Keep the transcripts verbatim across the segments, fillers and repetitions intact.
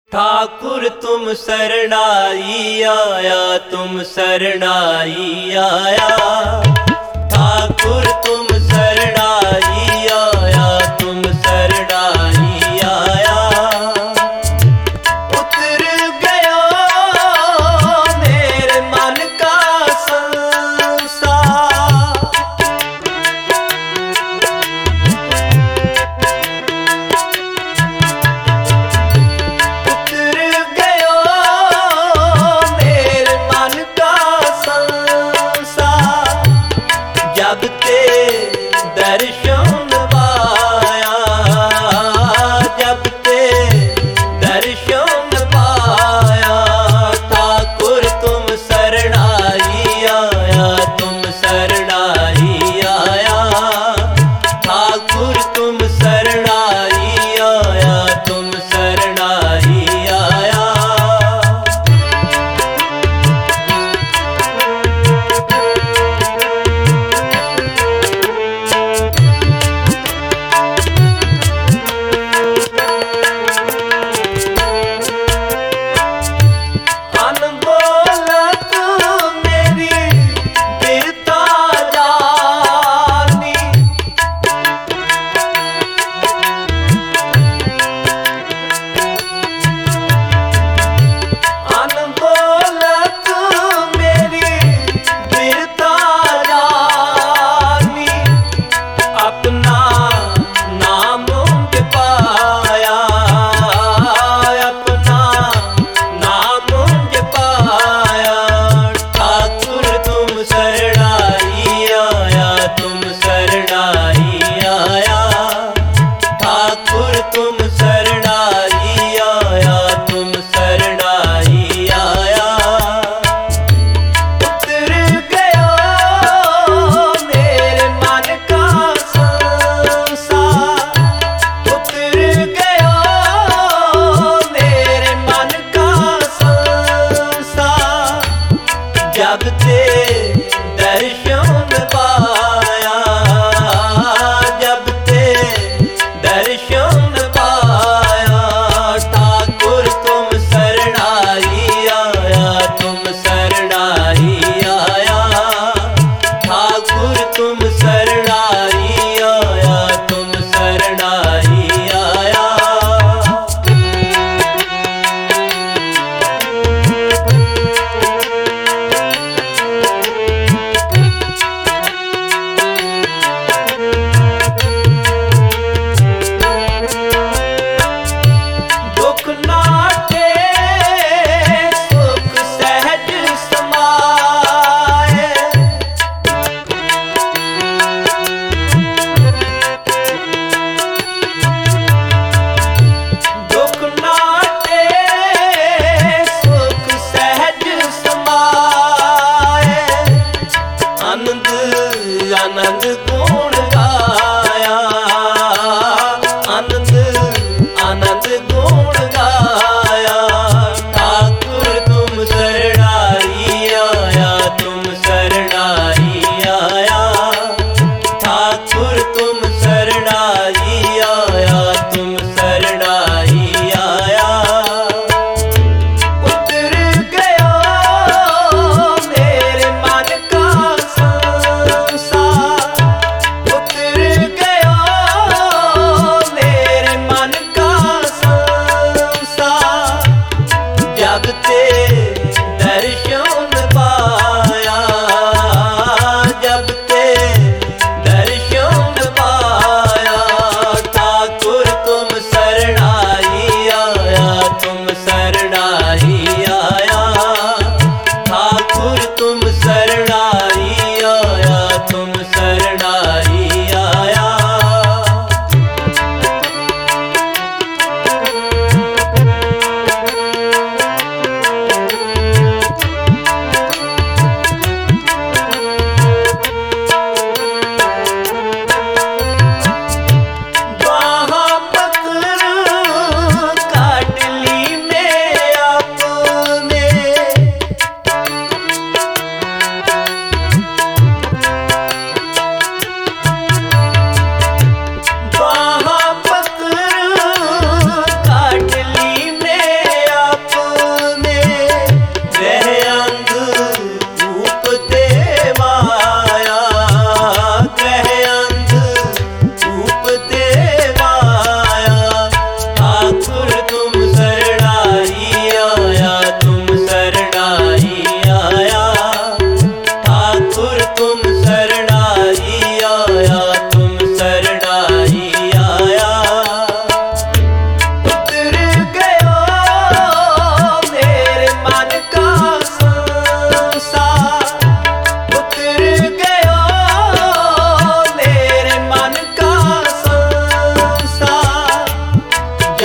ठाकुर तुम शरणाई आया, तुम शरणाई आया। ठाकुर तुम शरणाई आया, तुम शरणाई आया। उतर गया मेरे मन का संसार।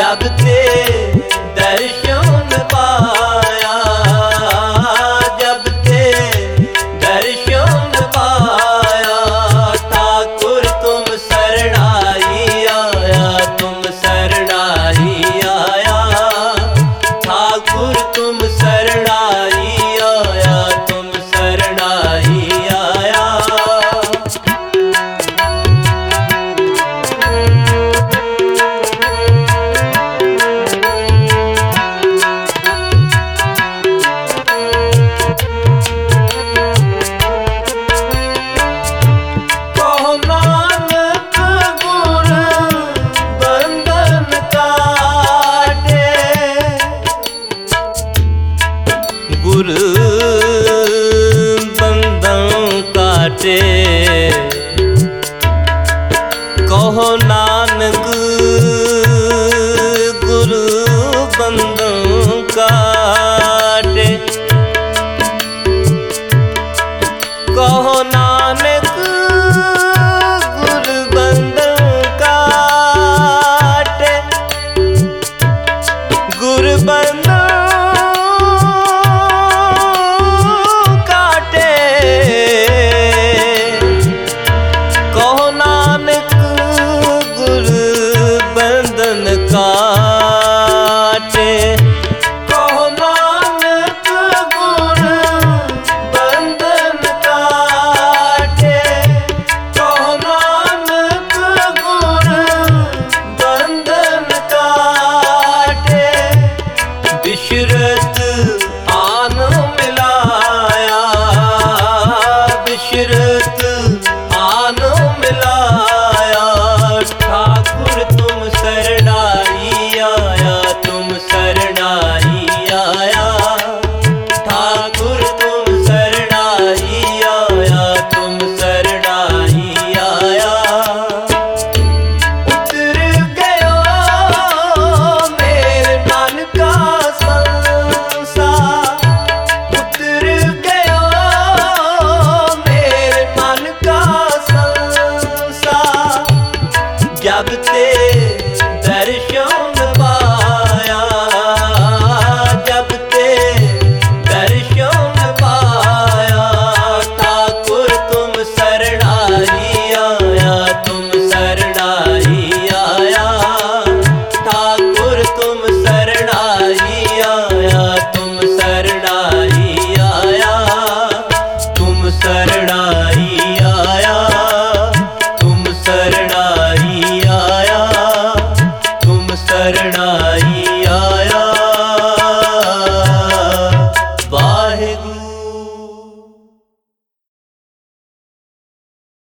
जब ते दर्शन पाया, जब ते दर्शन पाया, ठाकुर तुम शरणाई आया, तुम शरणाई आया, ठाकुर तुम शरणाई आया, तुम शरणाई आया। गुर बंधन काटे, कहो नानक गुरु बंधन काटे, कहो नानक गुरु बंधन काटे, गुरु बंधन काटे, कहो नानक गुरु बंधन काटे, कहो नानक गुरु बंधन काटे। बिशरत आन मिलाया, बिशरत आन मिलाया, ठाकुर तुम शरणाई आया, तुम शरणाई आया, ठाकुर तुम शरणाई आया, तुम शरणाई आया। उतर गया मेरे नानका संसार, उतर गया मेरे नानका संसार, जब ते दर्शन